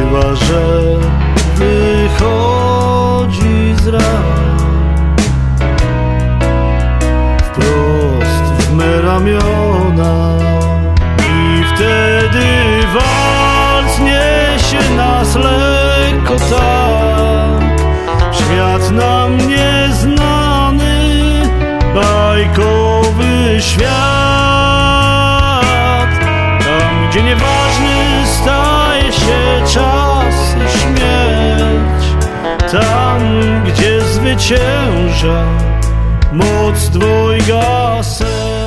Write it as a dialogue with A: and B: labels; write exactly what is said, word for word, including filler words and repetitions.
A: bywa, że wychodzi z ran wprost w me ramiona i wtedy walc niesie nas lekko tak, świat nam nieznany, bajkowy świat, tam gdzie nieważny staje się czas i śmierć, tam gdzie zwycięża moc dwojga serc.